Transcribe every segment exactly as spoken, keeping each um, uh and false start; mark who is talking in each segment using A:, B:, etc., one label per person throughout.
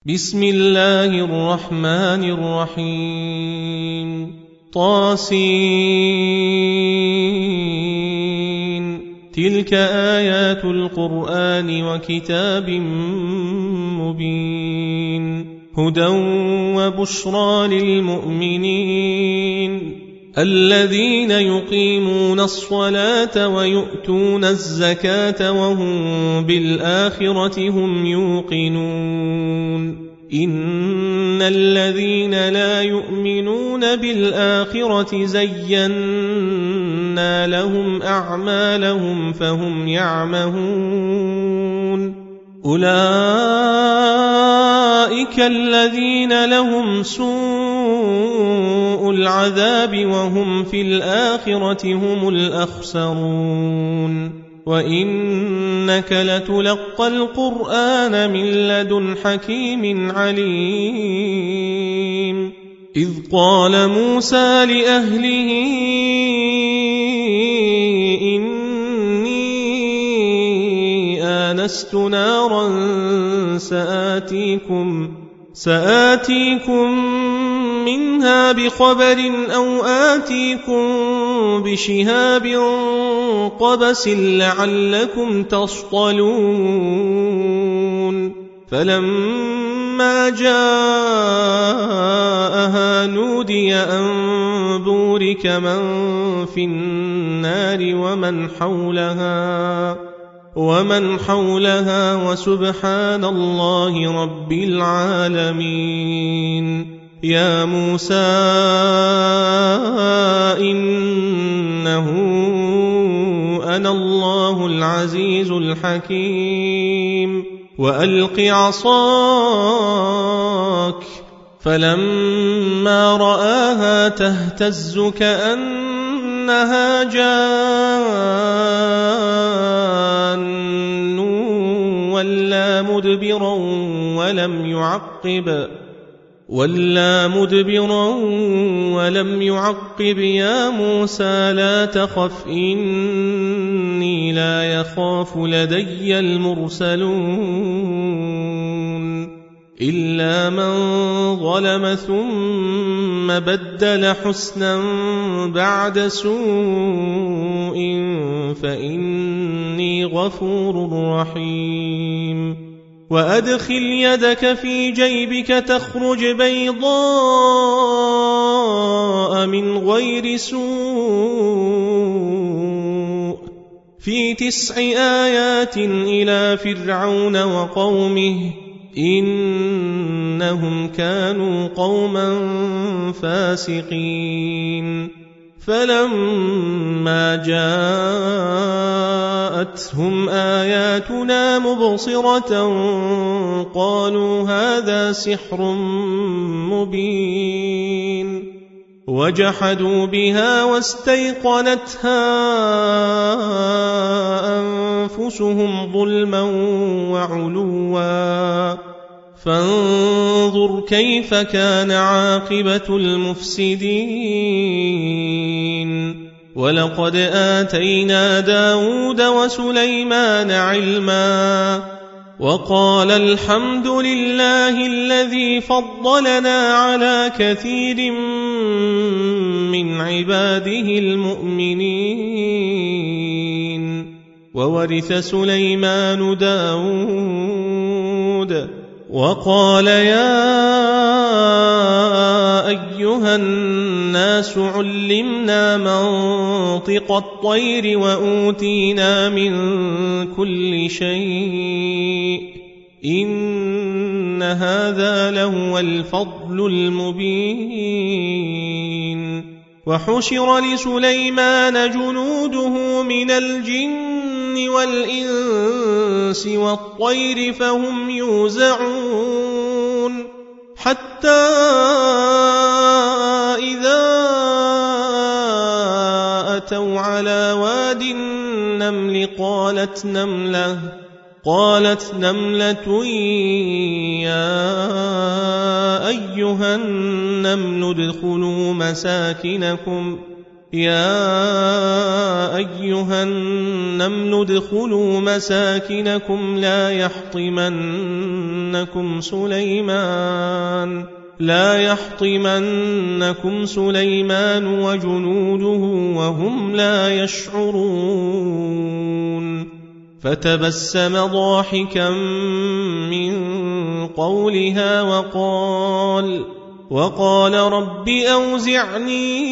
A: بسم الله الرحمن الرحيم طاسين تلك آيات القرآن وكتاب مبين هدى وبشرى للمؤمنين الذين يقيمون الصلاة ويؤتون الزكاة وهم بالآخرة هم يوقنون إن الذين لا يؤمنون بالآخرة زينا لهم أعمالهم فهم يعمهون أولئك الذين لهم سوء العذاب وهم في الآخرة هم الأخسرون وإنك لتلقى القرآن من لدن حكيم عليم إذ قال موسى لأهله إني آنست نارا سآتيكم سآتيكم منها بخبر أو آتيكم بشهاب قبس لعلكم تصطلون فلما جاءها نودي أن بورك من في النار ومن حولها ومن حولها وسبحان الله رب العالمين يا موسى إنه أنا الله العزيز الحكيم وألق عصاك فلما رآها تهتز كأنها جان ولا مدبرا ولم يعقب ولا مدبرا ولم يعقب يا موسى لا تخف إني لا يخاف لدي المرسلون إلا من ظلم ثم بدل حسنا بعد سوء فإني غفور رحيم وأدخل يدك في جيبك تخرج بيضاء من غير سوء في تسع آيات إلى فرعون وقومه إنهم كانوا قوما فاسقين فلما جاءتهم آياتنا مبصرة قالوا هذا سحر مبين وجحدوا بها واستيقنتها أنفسهم ظلما وعلوا فانظر كيف كان عاقبة المفسدين ولقد آتينا داود وسليمان علما وقال الحمد لله الذي فضلنا على كثير من عباده المؤمنين وورث سليمان داود وقال يا أيها الناس علمنا منطق الطير وأوتينا من كل شيء إن هذا لهو الفضل المبين وحشر لسليمان جنوده من الجن والإنس والطير فهم يوزعون حتى إذا أتوا على واد النمل قالت نملة قالت نملة يا أيها النمل ادخلوا مساكنكم يا أيها النمل ادخلوا مساكنكم لا يحطمنكم سليمان لا يحطمنكم سليمان وجنوده وهم لا يشعرون فتبسم ضاحكا من قولها وقال وقال رب أوزعني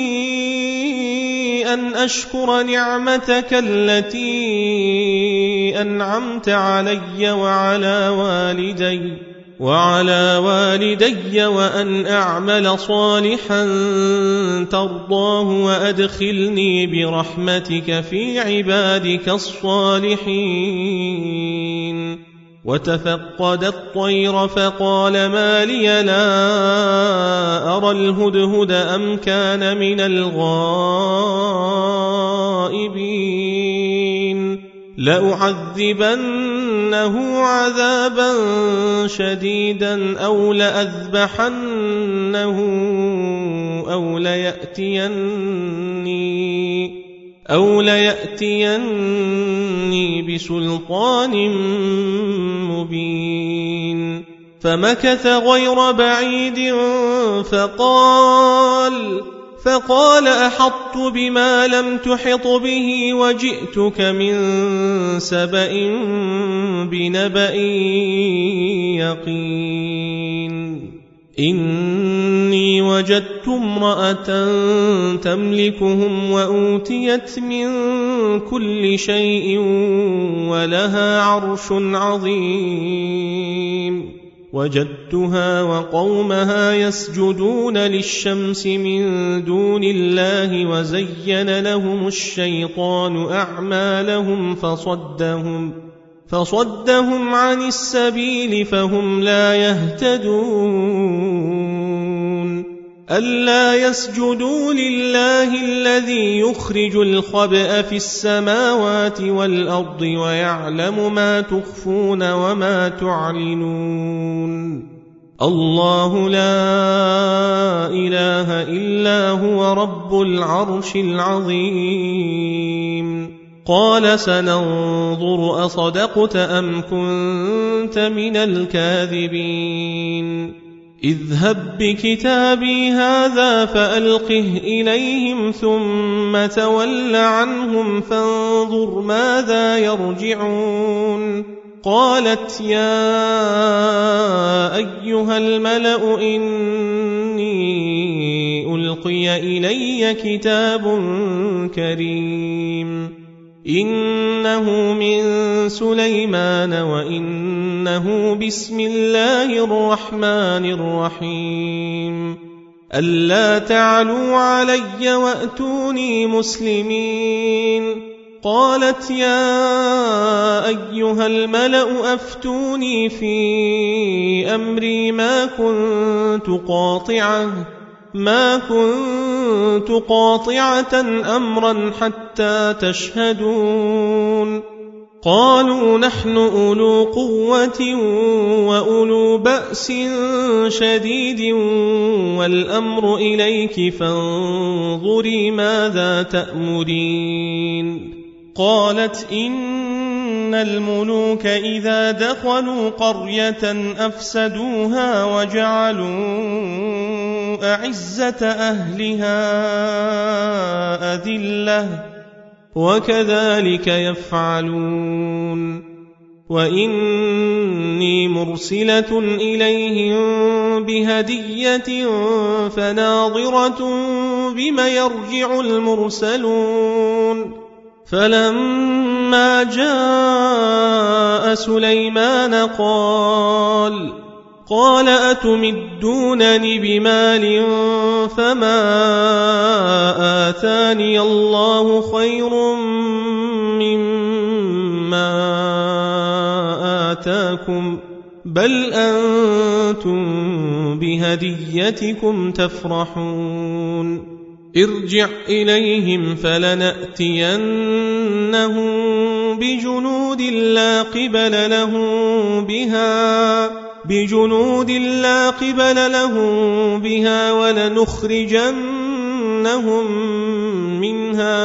A: أن أشكر نعمتك التي أنعمت علي وعلى والدي وعلى والدي وأن أعمل صالحا ترضاه وأدخلني برحمتك في عبادك الصالحين وتفقد الطير فقال ما لي لا أرى الهدهد أم كان من الغائبين لأعذبنه عذابا شديدا أو لأذبحنه أو ليأتيني أو ليأتيني بسلطان مبين فمكث غير بعيد فقال فقال أحطت بما لم تحط به وجئتك من سبأ بنبأ يقين إني وجدت امرأة تملكهم وأوتيت من كل شيء ولها عرش عظيم وجدتها وقومها يسجدون للشمس من دون الله وزين لهم الشيطان أعمالهم فصدهم فصدهم عن السبيل فهم لا يهتدون ألا يسجدوا لله الذي يخرج الخبأ في السماوات والأرض ويعلم ما تخفون وما تعلنون الله لا إله إلا هو رب العرش العظيم قال سننظر أصدقت أم كنت من الكاذبين اذهب بكتابي هذا فألقه إليهم ثم تول عنهم فانظر ماذا يرجعون قالت يا أيها الملأ إني ألقي إلي كتاب كريم إنه من سليمان وإنه بسم الله الرحمن الرحيم ألا تعلوا علي وأتوني مسلمين قالت يا أيها الملأ أفتوني في أمري ما كنت قاطعة ما كنت قاطعة أمرا حتى تشهدون قالوا نحن أولو قوة وأولو بأس شديد والأمر إليك فانظري ماذا تأمرين قالت إن الملوك إذا دخلوا قرية أفسدوها وجعلوا أعزة أهلها أذلة وكذلك يفعلون وإني مرسلة إليهم بهدية فناظرة بما يرجع المرسلون فلما جاء سليمان قال قال أتمدونني بمال فما آتاني الله خير مما آتاكم بل أنتم بهديتكم تفرحون ارجع إليهم فلنأتينهم بجنود لا قبل لهم بها بجنود لا قبل لهم بها ولنخرجنهم لنسكننهم منها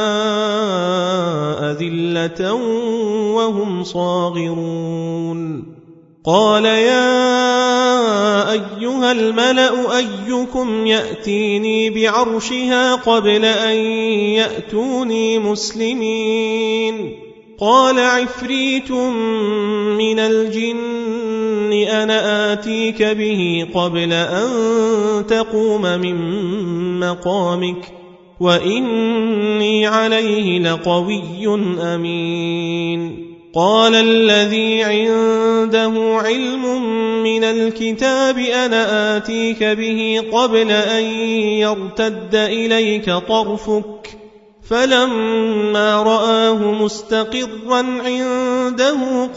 A: أذلة وهم صاغرون قال يا أيها الملأ أيكم يأتيني بعرشها قبل أن يأتوني مسلمين قال عفريت من الجن أنا آتيك به قبل أن تقوم من مقامك وإني عليه لقوي أمين قال الذي عنده علم من الكتاب أنا آتيك به قبل أن يرتد إليك طرفك فلما رآه مستقرا عنده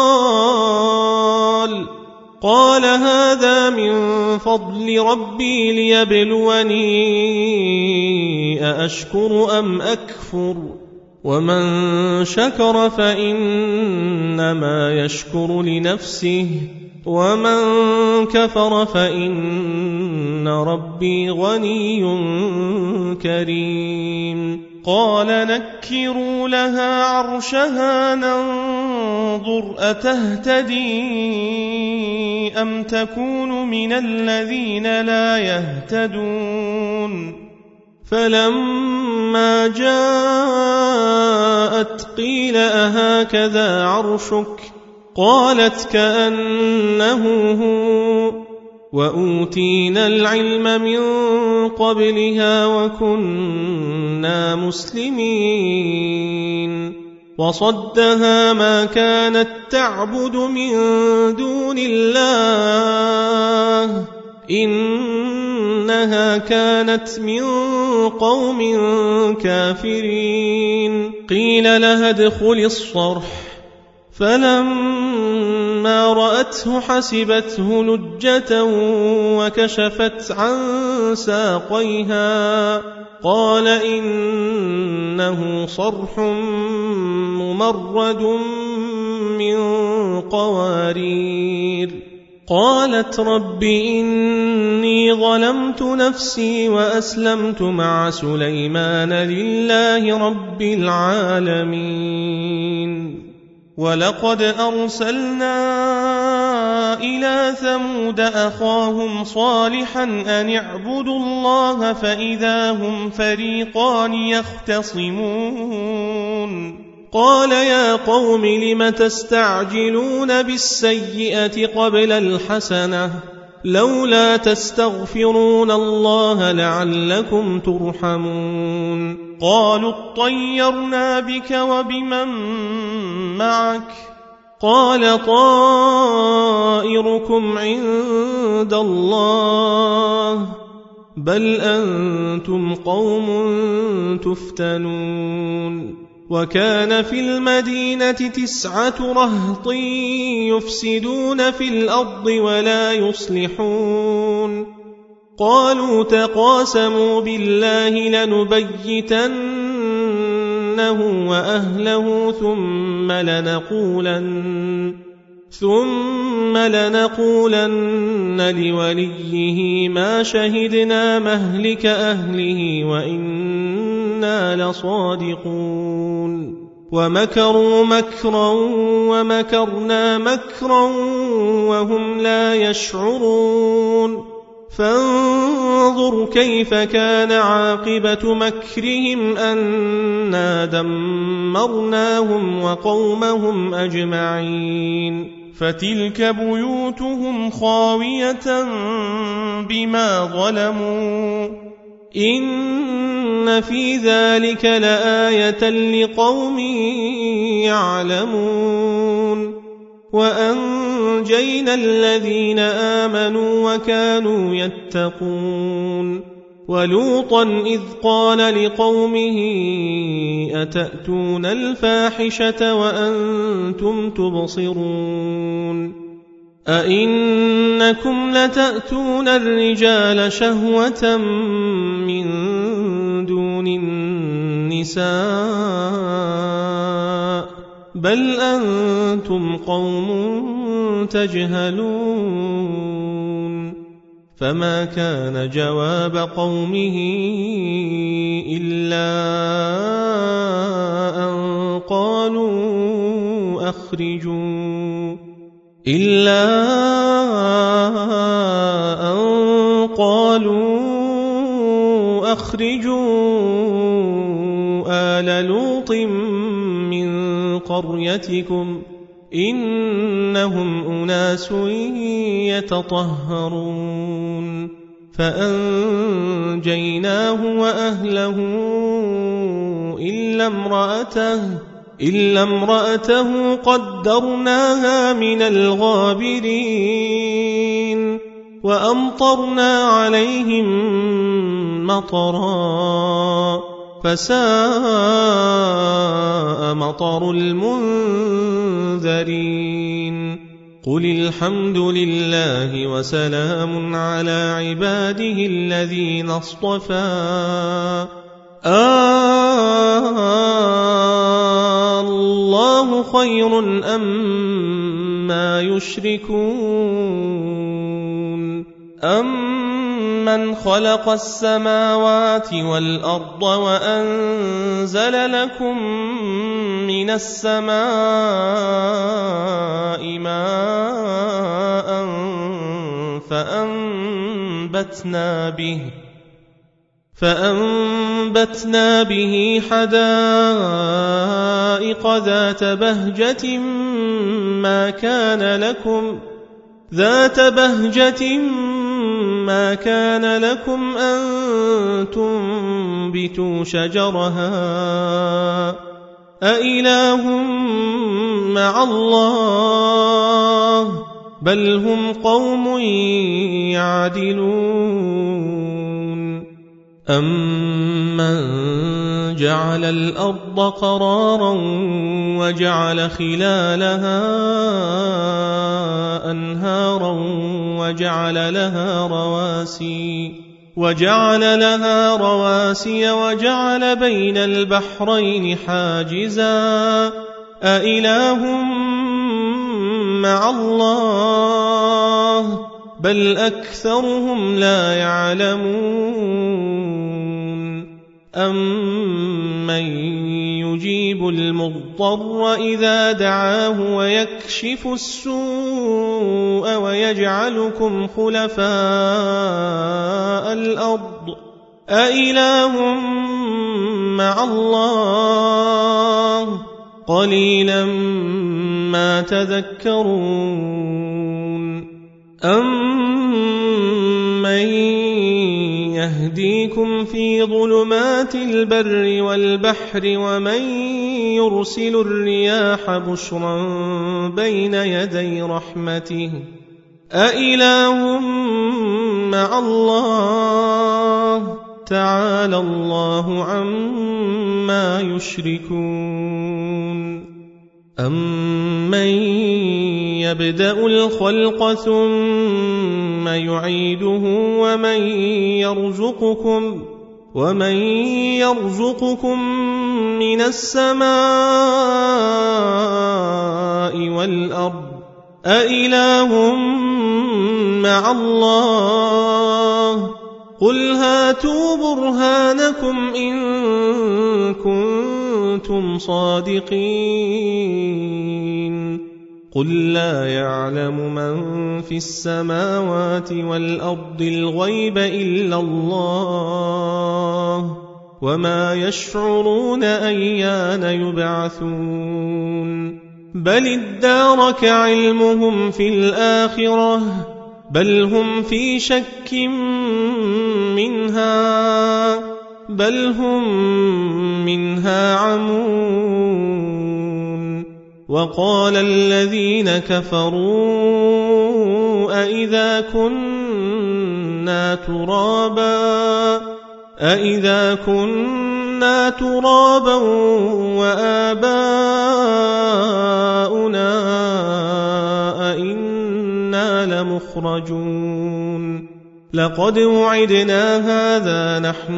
A: قال قال هذا من فضل ربي ليبلوني أأشكر أم أكفر ومن شكر فإنما يشكر لنفسه ومن كفر فإن ربي غني كريم قال نكروا لها عرشها ننظر أتهتدي أم تكون من الذين لا يهتدون فلما جاءت قيل أهكذا عرشك قالت كأنه هو وأوتينا العلم من قبلها وكنا مسلمين وصدها ما كانت تعبد من دون الله إنها كانت من قوم كافرين قيل لها ادخل الصرح فلما رأته حسبته لجة وكشفت عن ساقيها قال إنه صرح ممرد من قوارير قالت رب إني ظلمت نفسي وأسلمت مع سليمان لله رب العالمين ولقد أرسلنا إلى ثمود أخاهم صالحا أن اعبدوا الله فإذا هم فريقان يختصمون قال يا قوم لم تستعجلون بالسيئة قبل الحسنة لولا تستغفرون الله لعلكم ترحمون قالوا اطيرنا بك وبمن معك قال طائركم عند الله بل أنتم قوم تفتنون وكان في المدينة تسعة رهط يفسدون في الأرض ولا يصلحون قالوا تقاسموا بالله لنبيتنه وأهله ثم لنقولن ثم لنقولن لوليه ما شهدنا مهلك أهله وإنا لصادقون ومكروا مكرا ومكرنا مكرا وهم لا يشعرون فانظر كيف كان عاقبة مكرهم أنا دمرناهم وقومهم أجمعين فتلك بيوتهم خاوية بما ظلموا إن في ذلك لآية لقوم يعلمون وأنجينا الذين آمنوا وكانوا يتقون ولوطا إذ قال لقومه أتأتون الفاحشة وأنتم تبصرون أئنكم لتأتون الرجال شهوة من دون النساء بل أنتم قوم تجهلون فما كان جواب قومه إلا أن قالوا أخرجوا إلا أن قالوا أخرجوا آل لوط من قريتكم إنهم أناس يتطهرون فأنجيناه وأهله إلا امرأته إلا امرأته قدرناها من الغابرين وأمطرنا عليهم مطرا فساء مطر المنذرين قل الحمد لله وسلام على عباده الذين اصطفى آه الله خير أم ما يشركون أمن خلق السماوات والأرض وأنزل لكم من السماء ماء فأنبتنا به فأنبتنا به حدائق ذات بهجة ما كان لكم ذات بهجة ما كان لكم أن تنبتوا شجرها أإله مع الله بل هم قوم يعدلون أمن جعل الأرض قرارا وجعل خلالها أنهارا وجعل لها رواسي وجعل لها رواسي وجعل بين البحرين حاجزا أإله مع الله بل أكثرهم لا يعلمون أمن يجيب المضطر إذا دعاه ويكشف السوء ويجعلكم خلفاء الأرض أإله مع الله قليلا ما تذكرون أمن يهديكم في ظلمات البر والبحر ومن يرسل الرياح بشرا بين يدي رحمته أإله مع الله تعالى الله عما يشركون أمن يبدأ الخلق ثم يعيده ومن يرزقكم ومن يرزقكم من السماء والأرض أإله مع الله قل هاتوا برهانكم إن كنتم صادقين قل لا يعلم من في السماوات والأرض الغيب إلا الله وما يشعرون أيان يبعثون بل ادارك علمهم في الآخرة بل هم في شك منها بل هم منها عمون وقال الذين كفروا أئذا كنا ترابا أئذا كنا ترابا وآباؤنا أئنا لمخرجون لقد وعدنا هذا نحن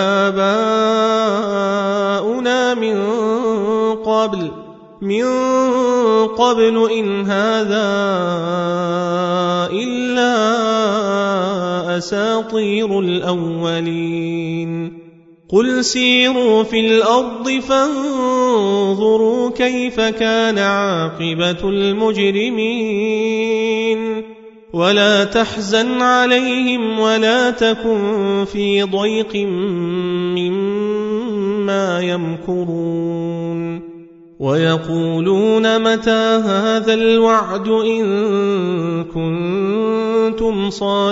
A: وآباؤنا من قبل من قبل إن هذا إلا أساطير الأولين قل سيروا في الأرض فانظروا كيف كان عاقبة المجرمين ولا تحزن عليهم ولا تكن في ضيق مما يمكرون ويقولون متى هذا الوعد إن كنتم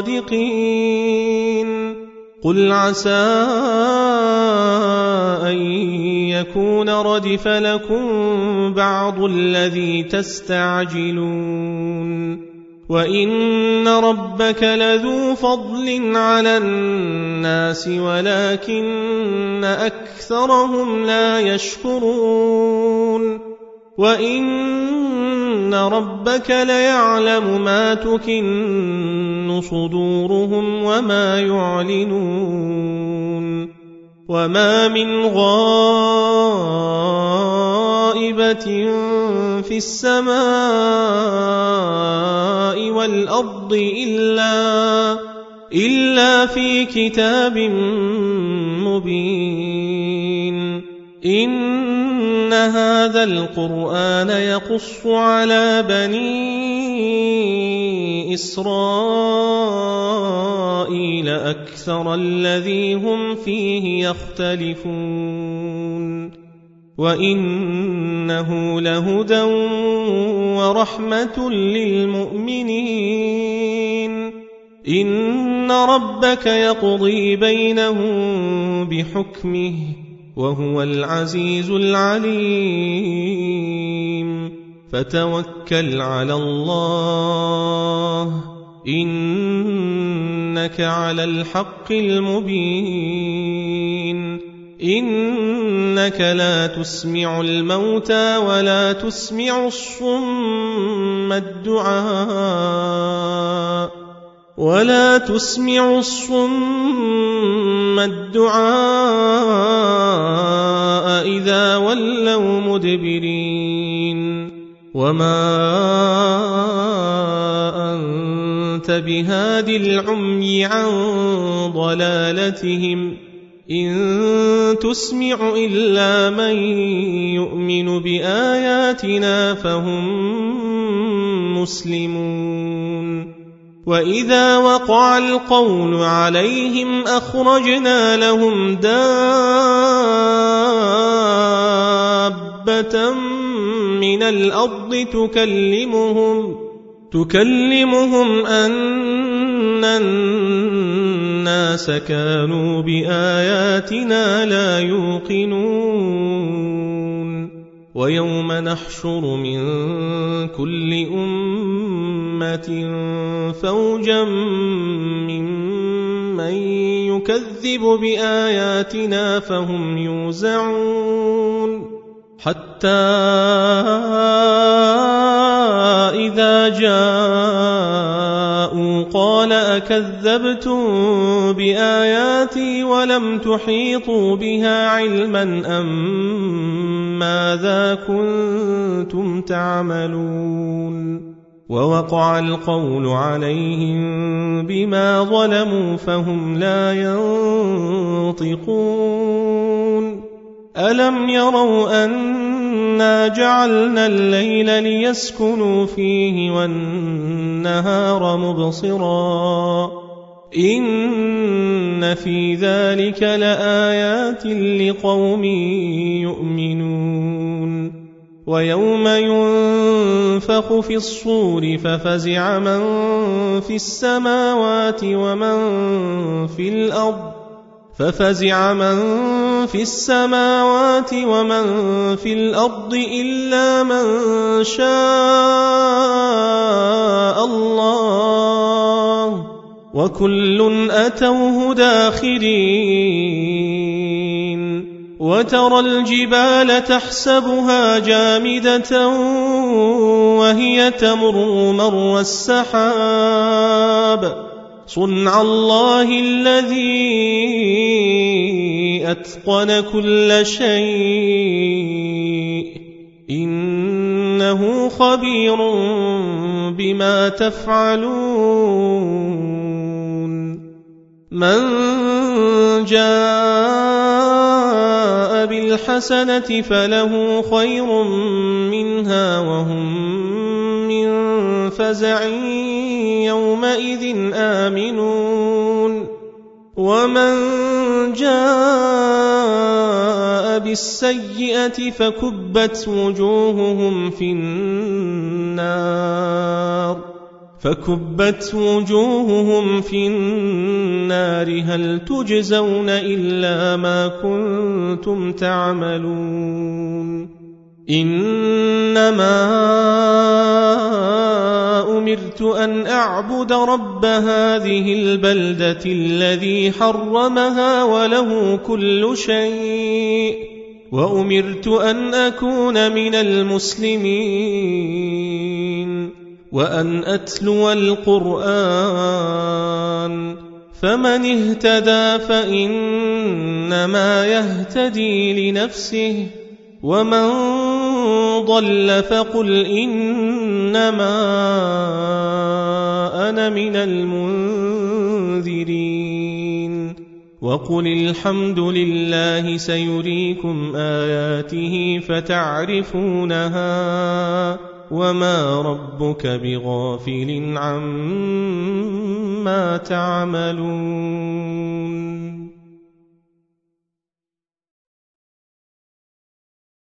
A: صادقين قل عسى أن يكون ردف لكم بعض الذي تستعجلون وإن ربك لذو فضل على الناس ولكن أكثرهم لا يشكرون وإن ربك ليعلم ما تكن صدورهم وما يعلنون وما من غائبة في السماء والأرض إلا, إلا في كتاب مبين إن هذا القرآن يقص على بني إسرائيل أكثر الذي هم فيه يختلفون وإنه لهدى ورحمة للمؤمنين إن ربك يقضي بينهم بحكمه وهو العزيز العليم فتوكل على الله إنك على الحق المبين إنك لا تسمع الموتى ولا تسمع الصم الدعاء ولا تسمع الصم الدعاء إذا ولوا مدبرين وما أنت بهاد العمي عن ضلالتهم إن تسمع إلا من يؤمن بآياتنا فهم مسلمون وإذا وقع القول عليهم أخرجنا لهم دابة من الأرض تكلمهم تكلمهم أن الناس كانوا بآياتنا لا يوقنون ويوم نحشر من كل أمة فوجا ممن يكذب بآياتنا فهم يوزعون حتى إذا جاءوا قال أكذبتم بآياتي ولم تحيطوا بها علما أم ماذا كنتم تعملون ووقع القول عليهم بما ظلموا فهم لا ينطقون ألم يروا أنا جعلنا الليل ليسكنوا فيه والنهار مبصرا إن في ذلك لآيات لقوم يؤمنون ويوم ينفخ في الصور ففزع من في السماوات ومن في الأرض ففزع من في السماوات ومن في الأرض إلا من شاء الله وكل أتوه داخرين وترى الجبال تحسبها جامدة وهي تمر مر السحاب صنع الله الذي أتقن كل شيء إنه خبير بما تفعلون من جاء بالحسنة فله خير منها وهم من فزع يومئذ آمنون ومن جاء بالسيئة فكبت وجوههم في النار فكبت وجوههم في النار هل تجزون إلا ما كنتم تعملون إنما أمرت أن أعبد رب هذه البلدة الذي حرمها وله كل شيء وأمرت أن أكون من المسلمين وأن أتلو القرآن فمن اهتدى فإنما يهتدي لنفسه ومن ضل فقل إنما أنا من المنذرين وقل الحمد لله سيريكم آياته فتعرفونها وما ربك بغافل عما تعملون